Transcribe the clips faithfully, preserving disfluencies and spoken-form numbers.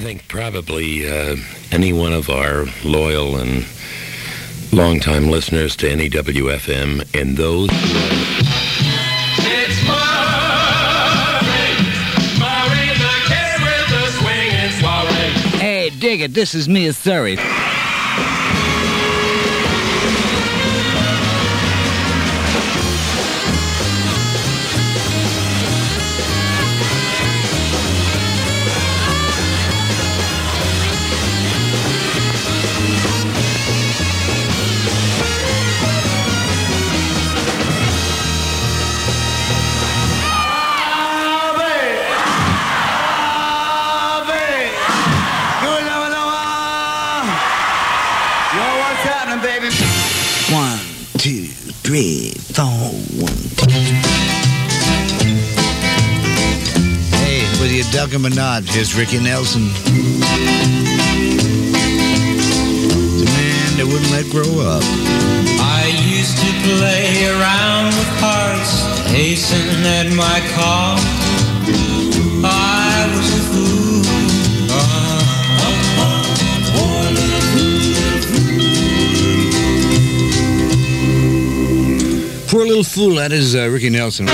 think probably uh, any one of our loyal and longtime listeners to N E W F M and those who It's Murray, Murray the Kid with the swinging soiree. Hey, dig it, this is Mia Surrey. One, two, three, four, one, two. Hey, whether you're Duck or Minaj, here's Ricky Nelson. The man that wouldn't let grow up. I used to play around with hearts, hasten at my call. I was a fool. Poor little fool, that is uh, Ricky Nelson.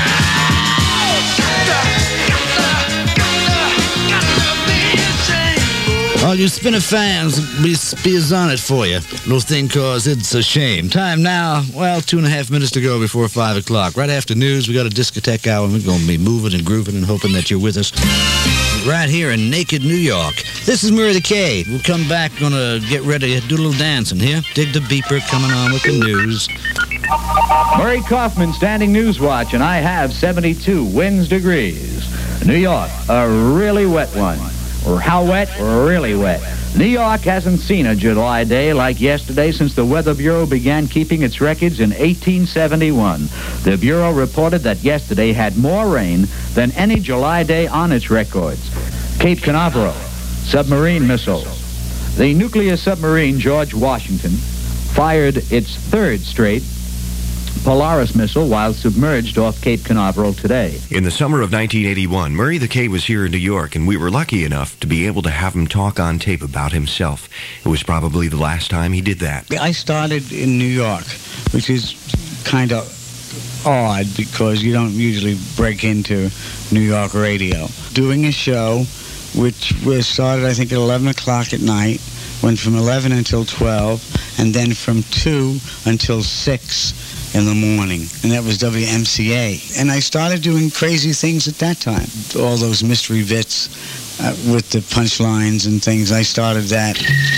All you Spinner fans, be, be on it for you. Little thing cause It's a Shame. Time now, well, two and a half minutes to go before five o'clock. Right after news, we got a discotheque hour, and we're going to be moving and grooving and hoping that you're with us. Right here in Naked, New York. This is Murray the K. We'll come back, gonna get ready to do a little dancing here. Dig the beeper, coming on with the news. Murray Kaufman, standing news watch, and I have seventy-two winds degrees. New York, a really wet one. Or how wet? Really wet. New York hasn't seen a July day like yesterday since the Weather Bureau began keeping its records in eighteen seventy-one. The Bureau reported that yesterday had more rain than any July day on its records. Cape Canaveral, submarine missile. The nuclear submarine George Washington fired its third straight Polaris missile while submerged off Cape Canaveral today. In the summer of nineteen eighty-one, Murray the K was here in New York, and we were lucky enough to be able to have him talk on tape about himself. It was probably the last time he did that. I started in New York, which is kind of odd because you don't usually break into New York radio. Doing a show which was started, I think, at eleven o'clock at night, went from eleven until twelve, and then from two until six in the morning, and that was W M C A. And I started doing crazy things at that time. All those mystery bits uh, with the punchlines and things, I started that.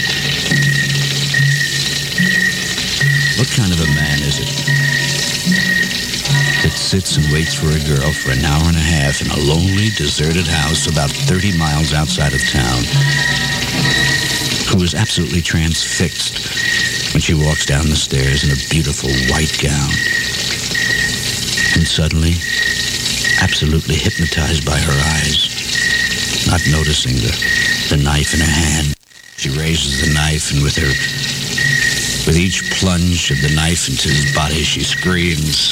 What kind of a man is it that sits and waits for a girl for an hour and a half in a lonely, deserted house about thirty miles outside of town, who is absolutely transfixed when she walks down the stairs in a beautiful white gown, and suddenly, absolutely hypnotized by her eyes, not noticing the, the knife in her hand, she raises the knife, and with her, with each plunge of the knife into his body, she screams.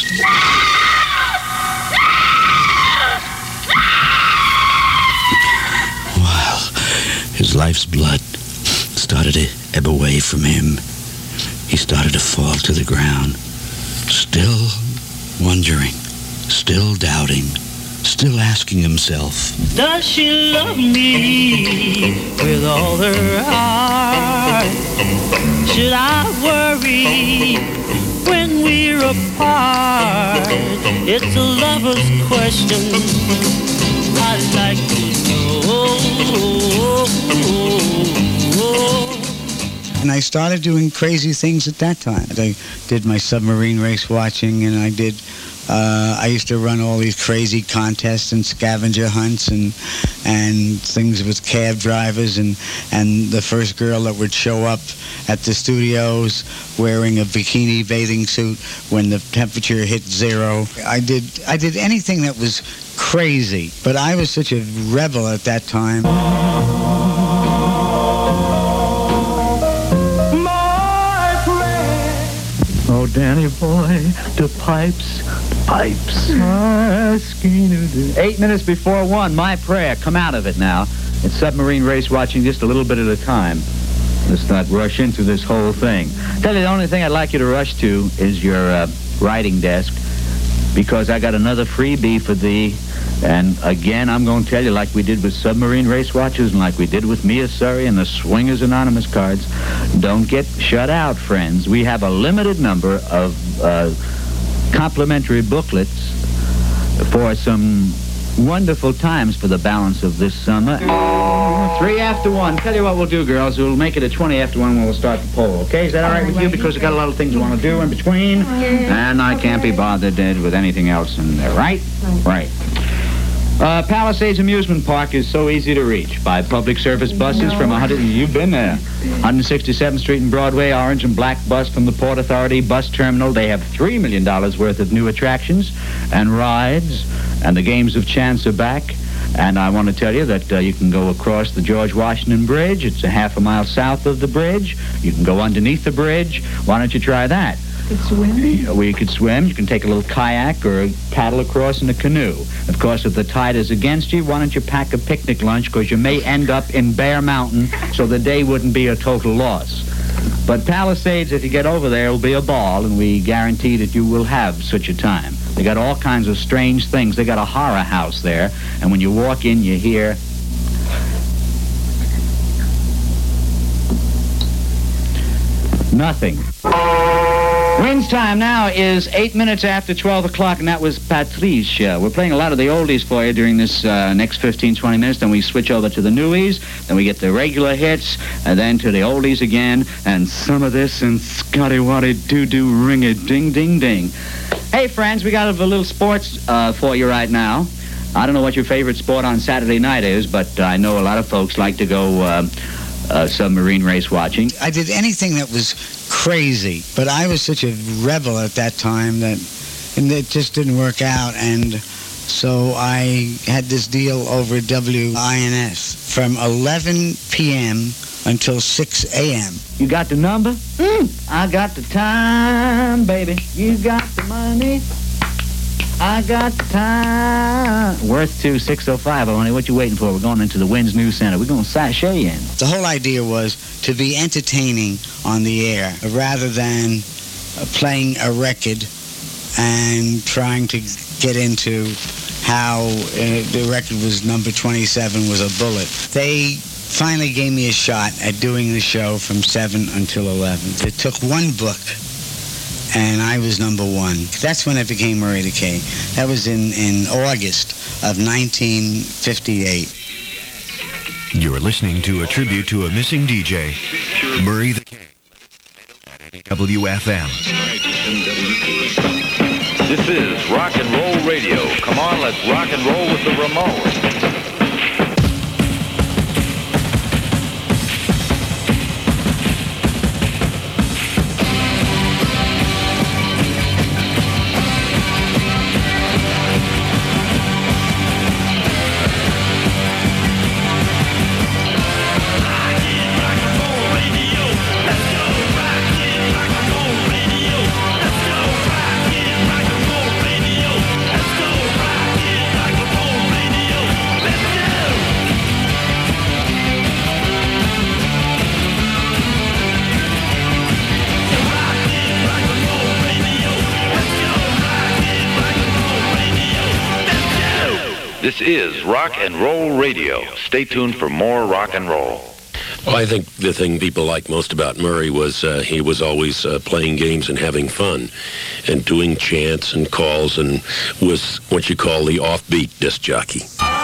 While his life's blood started to ebb away from him, he started to fall to the ground, still wondering, still doubting, still asking himself, Does she love me with all her heart? Should I worry when we're apart? It's a lover's question I'd like to know. And I started doing crazy things at that time. I did my submarine race watching, and I did, uh, I used to run all these crazy contests and scavenger hunts and and things with cab drivers, and, and the first girl that would show up at the studios wearing a bikini bathing suit when the temperature hit zero. I did, I did anything that was crazy, but I was such a rebel at that time. Oh, Danny boy, the pipes, the pipes. Eight minutes before one, my prayer. Come out of it now. It's submarine race watching just a little bit at a time. Let's not rush into this whole thing. Tell you, the only thing I'd like you to rush to is your uh, writing desk, because I got another freebie for thee. And again, I'm going to tell you, like we did with Submarine Race Watchers and like we did with Mia Surrey and the Swingers Anonymous cards, don't get shut out, friends. We have a limited number of uh, complimentary booklets for some wonderful times for the balance of this summer. Three after one. Tell you what we'll do, girls. We'll make it at twenty after one when we'll start the poll, okay? Is that all right with you? Because we got a lot of things we want to do in between, and I can't be bothered uh, with anything else in there, right? Right. Uh, Palisades Amusement Park is so easy to reach by public service buses from one hundred. You've been there. one sixty-seventh Street and Broadway, orange and black bus from the Port Authority Bus Terminal. They have three million dollars worth of new attractions and rides, and the games of chance are back. And I want to tell you that uh, you can go across the George Washington Bridge. It's a half a mile south of the bridge. You can go underneath the bridge. Why don't you try that? Could swim? Well, you could swim. You can take a little kayak or paddle across in a canoe. Of course, if the tide is against you, why don't you pack a picnic lunch, because you may end up in Bear Mountain, so the day wouldn't be a total loss. But Palisades, if you get over there, will be a ball, and we guarantee that you will have such a time. They got all kinds of strange things. They got a horror house there, and when you walk in, you hear... nothing. Wins time now is eight minutes after twelve o'clock, and that was Patrice. Uh, we're playing a lot of the oldies for you during this uh, next fifteen, twenty minutes. Then we switch over to the newies. Then we get the regular hits, and then to the oldies again, and some of this, and Scotty Waddy doo-doo ring-a-ding-ding-ding. Hey, friends, we got a little sports uh, for you right now. I don't know what your favorite sport on Saturday night is, but I know a lot of folks like to go uh, uh, submarine race watching. I did anything that was crazy, but I was such a rebel at that time that and it just didn't work out, and so I had this deal over W I N S from eleven p.m. until six a.m. You got the number? Mm. I got the time, baby. You got the money. I got the time. Worth to six oh five, honey. What you waiting for? We're going into the Winds News Center. We're going to sashay in. The whole idea was to be entertaining on the air rather than uh, playing a record and trying to get into how uh, the record was number twenty-seven was a bullet. They finally gave me a shot at doing the show from seven until eleven. It took one book, and I was number one. That's when I became Murray the K. That was in, in August of nineteen fifty-eight. You're listening to a tribute to a missing D J, Murray the K. W F M. This is rock and roll radio. Come on, let's rock and roll with the Ramones. This is Rock and Roll Radio. Stay tuned for more rock and roll. Well, I think the thing people liked most about Murray was uh, he was always uh, playing games and having fun and doing chants and calls, and was what you call the offbeat disc jockey.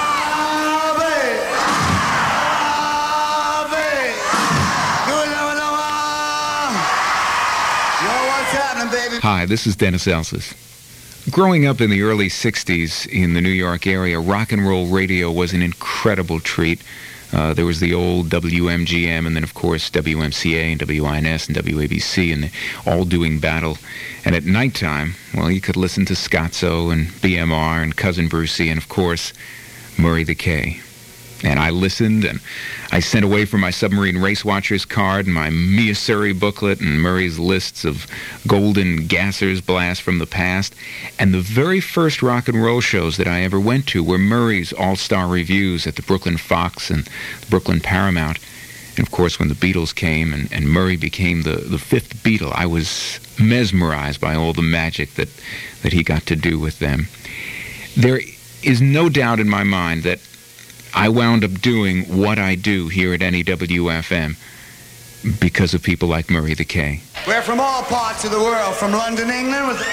Hi, this is Dennis Elsas. Growing up in the early sixties in the New York area, rock and roll radio was an incredible treat. Uh, there was the old W M G M, and then, of course, W M C A and W I N S and W A B C, and all doing battle. And at nighttime, well, you could listen to Scotzo and B M R and Cousin Brucey and, of course, Murray the K. And I listened, and I sent away for my Submarine Race Watchers card and my Mia Surrey booklet and Murray's lists of golden gassers blast from the past. And the very first rock and roll shows that I ever went to were Murray's all-star reviews at the Brooklyn Fox and the Brooklyn Paramount. And, of course, when the Beatles came and, and Murray became the, the fifth Beatle, I was mesmerized by all the magic that, that he got to do with them. There is no doubt in my mind that I wound up doing what I do here at N E W F M because of people like Murray the K. We're from all parts of the world, from London, England, with...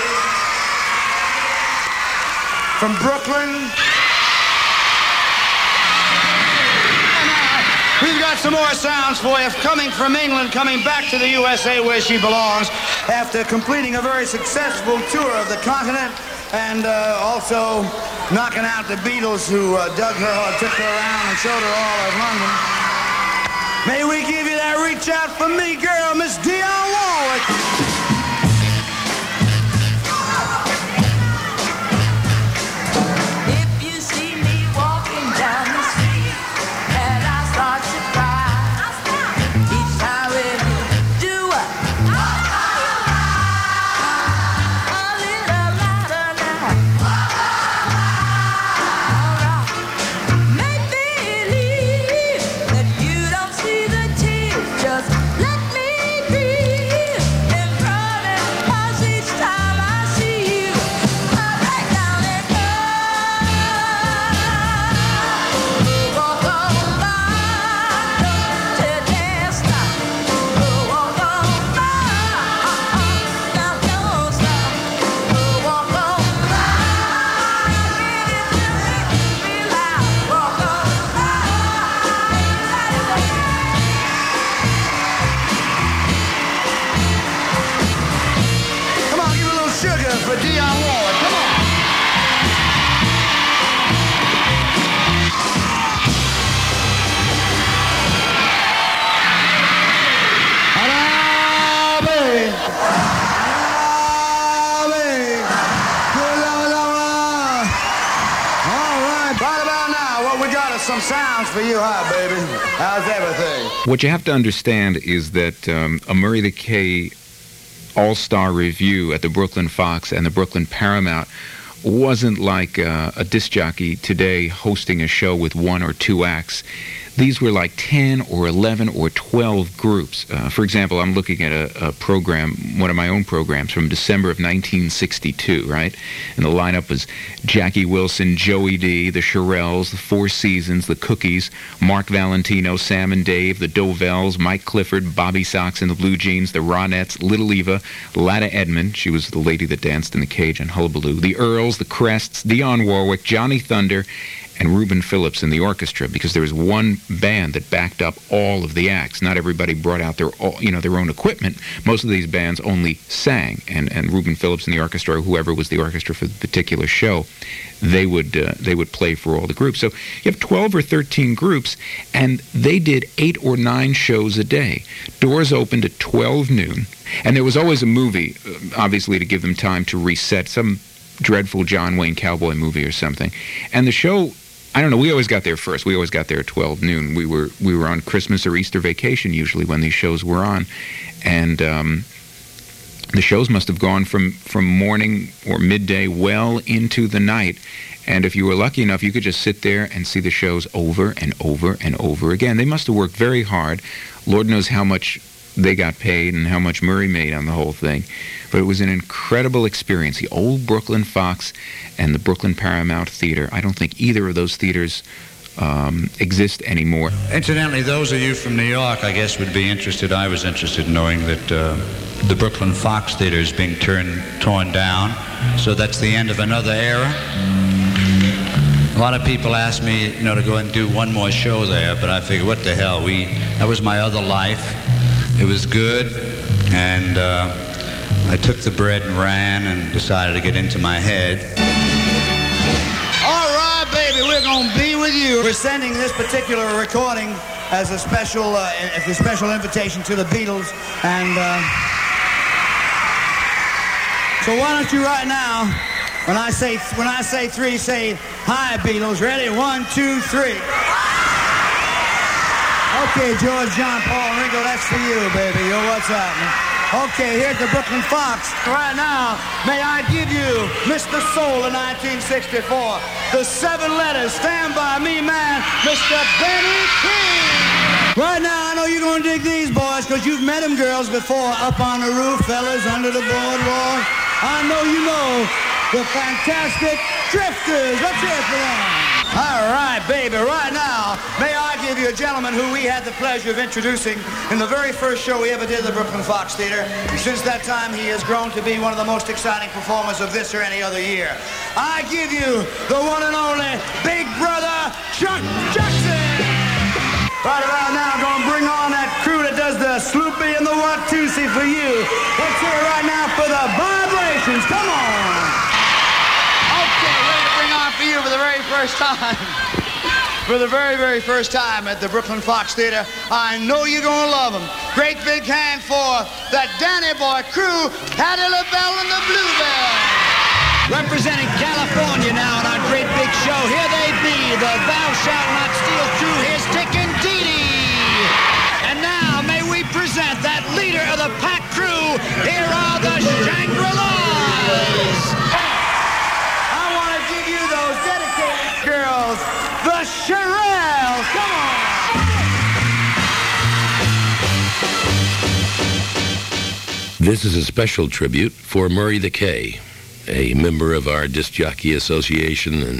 from Brooklyn. We've got some more sounds for you, coming from England, coming back to the U S A where she belongs, after completing a very successful tour of the continent, and uh, also knocking out the Beatles, who uh, dug her, took her around and showed her all of London. May we give you that reach out for me, girl, Miss Dionne Warwick. Some sounds for you, huh, baby? How's everything? What you have to understand is that um, a Murray the K all-star review at the Brooklyn Fox and the Brooklyn Paramount wasn't like uh, a disc jockey today hosting a show with one or two acts. These were like ten or eleven or twelve groups. Uh, for example, I'm looking at a, a program, one of my own programs from December of nineteen sixty-two, right? And the lineup was Jackie Wilson, Joey D, the Shirelles, the Four Seasons, the Cookies, Mark Valentino, Sam and Dave, the Dovells, Mike Clifford, Bobby Sox and the Blue Jeans, the Ronettes, Little Eva, Latta Edmond, she was the lady that danced in the cage on Hullabaloo, the Earls, the Crests, Dionne Warwick, Johnny Thunder, and Reuben Phillips in the orchestra, because there was one band that backed up all of the acts. Not everybody brought out their, you know, their own equipment. Most of these bands only sang, and, and Reuben Phillips in the orchestra, or whoever was the orchestra for the particular show, they would uh, they would play for all the groups. So you have twelve or thirteen groups, and they did eight or nine shows a day. Doors opened at twelve noon, and there was always a movie, obviously, to give them time to reset, some dreadful John Wayne cowboy movie or something. And the show, I don't know, we always got there first. We always got there at twelve noon. We were we were on Christmas or Easter vacation usually when these shows were on. And um, the shows must have gone from, from morning or midday well into the night. And if you were lucky enough, you could just sit there and see the shows over and over and over again. They must have worked very hard. Lord knows how much they got paid and how much Murray made on the whole thing. But it was an incredible experience. The old Brooklyn Fox and the Brooklyn Paramount Theater, I don't think either of those theaters um, exist anymore. Incidentally, those of you from New York, I guess, would be interested. I was interested in knowing that uh, the Brooklyn Fox Theater is being turned, torn down. So that's the end of another era. A lot of people ask me, you know, to go and do one more show there, but I figured, what the hell? We that was my other life. It was good, and uh, I took the bread and ran and decided to get into my head. All right, baby, we're going to be with you. We're sending this particular recording as a special, uh, as a special invitation to the Beatles, and uh, so why don't you right now, when I say when I say three, say hi, Beatles. Ready? One, two, three. Okay, George, John, Paul, Ringo, that's for you, baby. Yo, what's happening? Okay, here's the Brooklyn Fox. Right now, may I give you Mister Soul of nineteen sixty-four. The seven letters, stand by me, man, Mister Benny King. Right now, I know you're going to dig these boys because you've met them girls before up on the roof, fellas, under the boardwalk. I know you know the fantastic Drifters. Let's hear it for them. All right, baby, right now, may I give you a gentleman who we had the pleasure of introducing in the very first show we ever did at the Brooklyn Fox Theater. Since that time, he has grown to be one of the most exciting performers of this or any other year. I give you the one and only Big Brother Chuck Jackson. Right about now, I'm going to bring on that crew that does the Sloopy and the Watusi for you. Let's hear it right now for the Vibrations. Come on. For you for the very first time, for the very, very first time at the Brooklyn Fox Theater. I know you're gonna love them. Great big hand for that Danny Boy crew, Hattie LaBelle and the Bluebell. Representing California now on our great big show, here they be, the Thou Shalt Not Steal crew. Here's Dick and Dee Dee. And now may we present that leader of the pack crew. Here are the Shangri-Las. Girls, the Shirelles, come on! This is a special tribute for Murray the K, a member of our Disc Jockey Association and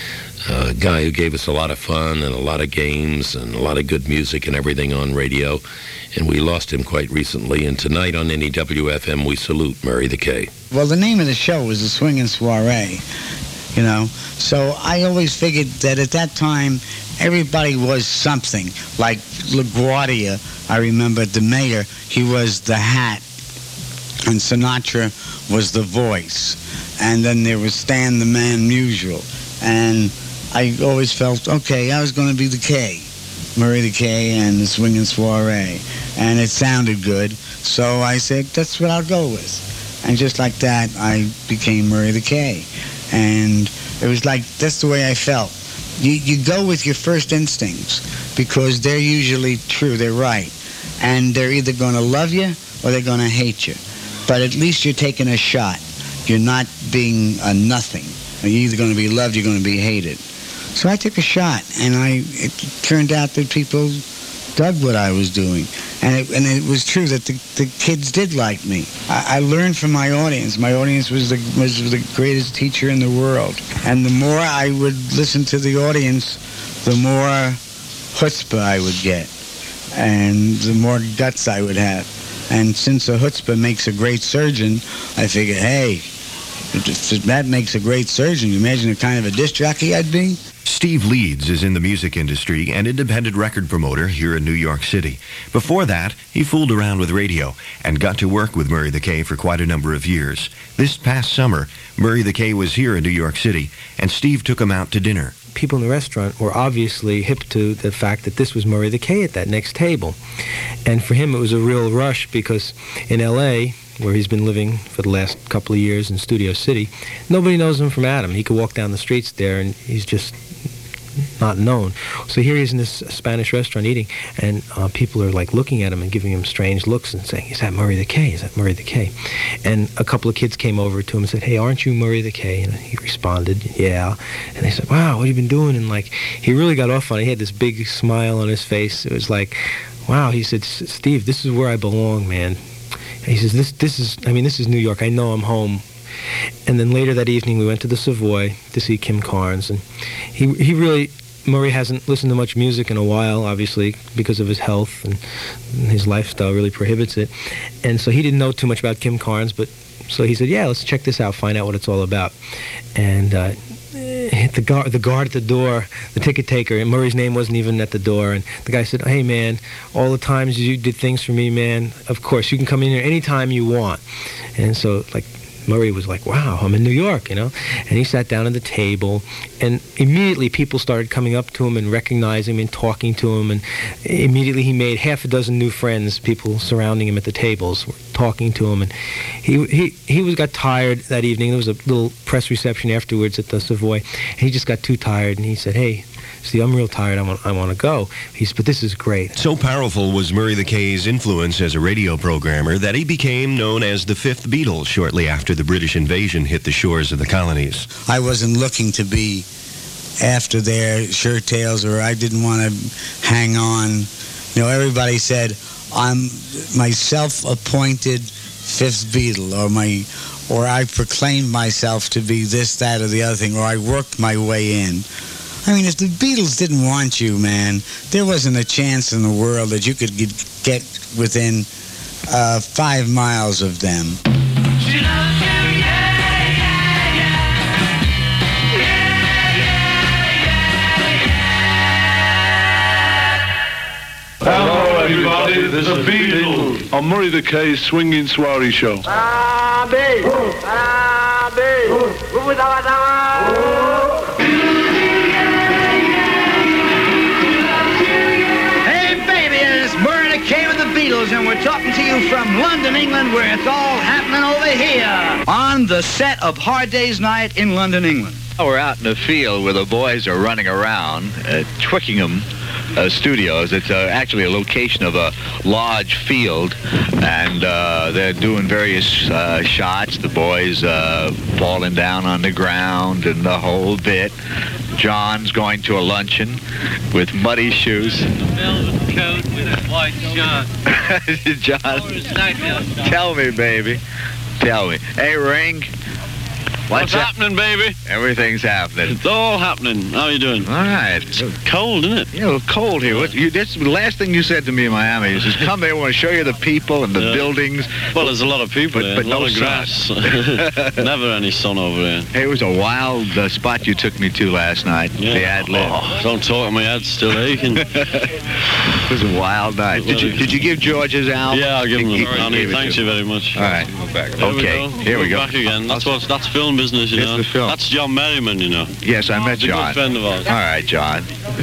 a guy who gave us a lot of fun and a lot of games and a lot of good music and everything on radio. And we lost him quite recently. And tonight on N E W F M, we salute Murray the K. Well, the name of the show was the Swingin' Soiree. You know, so I always figured that at that time, everybody was something. Like LaGuardia, I remember the mayor, he was the hat, and Sinatra was the voice. And then there was Stan the Man Musial. And I always felt, okay, I was going to be the K, Murray the K and the Swingin' Soiree. And it sounded good, so I said, that's what I'll go with. And just like that, I became Murray the K. And it was like, that's the way I felt. You, you go with your first instincts because they're usually true, they're right. And they're either going to love you or they're going to hate you. But at least you're taking a shot. You're not being a nothing. You're either going to be loved or you're going to be hated. So I took a shot, and I it turned out that people dug what I was doing. And it, and it was true that the, the kids did like me. I, I learned from my audience. My audience was the, was the greatest teacher in the world. And the more I would listen to the audience, the more chutzpah I would get. And the more guts I would have. And since a chutzpah makes a great surgeon, I figured, hey, if that makes a great surgeon, you imagine the kind of a disc jockey I'd be? Steve Leeds is in the music industry and independent record promoter here in New York City. Before that, he fooled around with radio and got to work with Murray the K for quite a number of years. This past summer, Murray the K was here in New York City, and Steve took him out to dinner. People in the restaurant were obviously hip to the fact that this was Murray the K at that next table. And for him, it was a real rush because in L A, where he's been living for the last couple of years in Studio City, nobody knows him from Adam. He could walk down the streets there and he's just not known. So here he is in this Spanish restaurant eating, and uh, people are like looking at him and giving him strange looks and saying, is that Murray the K? Is that Murray the K? And a couple of kids came over to him and said, hey, aren't you Murray the K? And he responded, yeah. And they said, wow, what have you been doing? And like, he really got off on it. He had this big smile on his face. It was like, wow. He said, Steve, this is where I belong, man. And he says, this, this is, I mean, this is New York. I know I'm home. And then later that evening, we went to the Savoy to see Kim Carnes. And he he really, Murray hasn't listened to much music in a while, obviously, because of his health, and his lifestyle really prohibits it. And so he didn't know too much about Kim Carnes, but so he said, yeah, let's check this out, find out what it's all about. And uh, the guard, the guard at the door, the ticket taker, and Murray's name wasn't even at the door. And the guy said, hey, man, all the times you did things for me, man, of course, you can come in here anytime you want. And so, like, Murray was like, wow, I'm in New York, you know? And he sat down at the table, and immediately people started coming up to him and recognizing him and talking to him, and immediately he made half a dozen new friends, people surrounding him at the tables, were talking to him, and he he he was got tired that evening. There was a little press reception afterwards at the Savoy, and he just got too tired, and he said, hey, See, I'm real tired. I want, I want to go. He said, but this is great. So powerful was Murray the K's influence as a radio programmer that he became known as the Fifth Beatle shortly after the British invasion hit the shores of the colonies. I wasn't looking to be after their shirt tails, or I didn't want to hang on. You know, everybody said, I'm my self-appointed Fifth Beatle, or my, or I proclaimed myself to be this, that, or the other thing, or I worked my way in. I mean, if the Beatles didn't want you, man, there wasn't a chance in the world that you could get, get within uh, five miles of them. Hello, everybody. There's a Beatle on Murray the K's Swinging Soiree Show. Hey, baby, it's Murray the K with the Beatles, and we're talking to you from London, England, where it's all happening over here. On the set of Hard Day's Night in London, England. We're out in the field where the boys are running around at Twickenham uh, Studios. It's uh, actually a location of a large field, and uh, they're doing various uh, shots. The boys uh, falling down on the ground and the whole bit. John's going to a luncheon with muddy shoes. Velvet coat with a white shirt. John, tell me, baby. Tell me. Hey, Ring. What's, What's happening, baby? Everything's happening. It's all happening. How are you doing? All right. It's cold, isn't it? Yeah, a little cold here. What, you, that's the last thing you said to me in Miami. You said, come there, we want to show you the people and the yeah. buildings. Well, there's a lot of people but, there. But a lot no of grass. Never any sun over there. Hey, it was a wild uh, spot you took me to last night. Yeah. The ad-lib. Oh, don't talk, my head's still aching. It was a wild night. Did you, did you give George his album? Yeah, I'll give him he, a Annie, thanks you very much. All right. Okay, here we go. Back again. That's what. That's film business, you it's know. The film. That's John Merriman, you know. Yes, I met He's John. A good friend of ours. All right, John.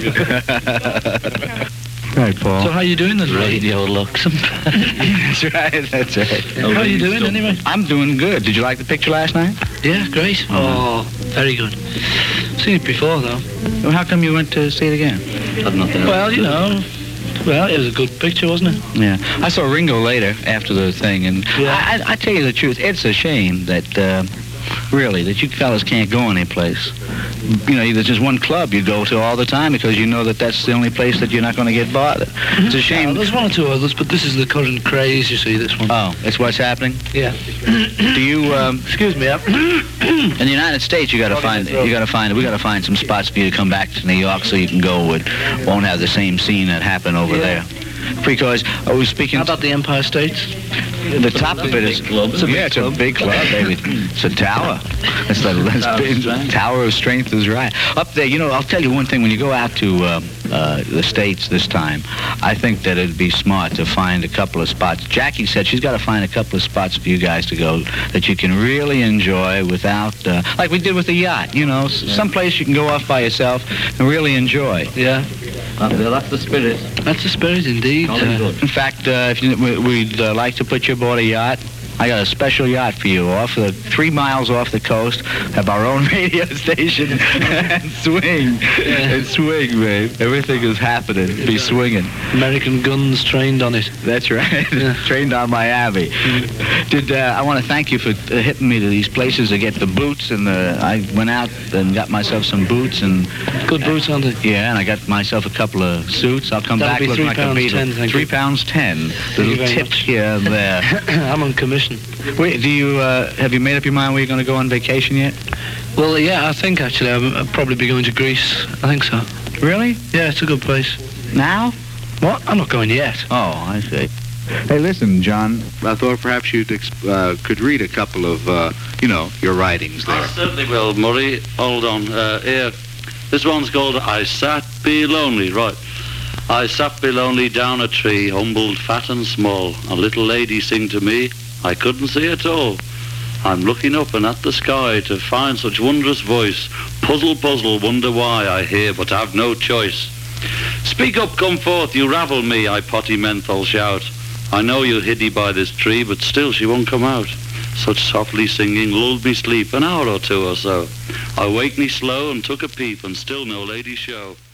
Right, Paul. So how you doing? The radio looks. That's right. That's right. How are you doing anyway? I'm doing good. Did you like the picture last night? Yeah, great. Oh, very good. Seen it before though. Well, how come you went to see it again? Had nothing. Well, you know. Well, it was a good picture, wasn't it? Yeah. I saw Ringo later after the thing, and yeah. I, I, I tell you the truth, it's a shame that, uh, really, that you fellas can't go anyplace. You know, there's just one club you go to all the time because you know that that's the only place that you're not going to get bothered. Mm-hmm. It's a shame. Yeah, there's one or two others, but this is the current craze, you see, this one. Oh, that's what's happening? Yeah. Do you, um... Excuse me, up. In the United States, you got to find, you got to find, we got to find some spots for you to come back to New York so you can go and won't have the same scene that happened over yeah. there. Because I was speaking... How about the Empire States? The top of it is... It's a yeah, it's club. a big club, baby. It's a tower. It's the Tower, big, of tower of Strength is right. Up there, you know, I'll tell you one thing. When you go out to uh, uh, the States this time, I think that it'd be smart to find a couple of spots. Jackie said she's got to find a couple of spots for you guys to go that you can really enjoy without... Uh, like we did with the yacht, you know, yeah. someplace you can go off by yourself and really enjoy. Yeah. That's the spirit. That's the spirit, indeed. Uh, in fact, uh, if you, we'd uh, like to put you aboard a yacht. I got a special yacht for you off the three miles off the coast. Have our own radio station and swing yeah. and swing, babe. Everything is happening. Be swinging. American guns trained on it. That's right. Yeah. Trained on Miami. Mm. Did uh, I want to thank you for uh, hitting me to these places to get the boots, and the, I went out and got myself some boots and good boots, aren't they? Yeah, and I got myself a couple of suits. I'll come That'll back be looking three like pounds a beetle. ten, thank three you. pounds ten. Little tips here and there. I'm on commission. Wait, do you uh, have you made up your mind where you're going to go on vacation yet? Well, yeah, I think actually I'll, I'll probably be going to Greece. I think so. Really? Yeah, it's a good place. Now? What? I'm not going yet. Oh, I see. Hey, listen, John. I thought perhaps you uh, could read a couple of, uh, you know, your writings there. I certainly will, Murray. Hold on. Uh, here. This one's called I Sat Be Lonely. Right. I sat be lonely down a tree, humbled, fat and small. A little lady sing to me. I couldn't see at all. I'm looking up and at the sky to find such wondrous voice. Puzzle, puzzle, wonder why I hear but have no choice. Speak up, come forth, you ravel me, I potty menthol shout. I know you're hiddy by this tree, but still she won't come out. Such softly singing lulled me sleep an hour or two or so. I waked me slow and took a peep, and still no lady show.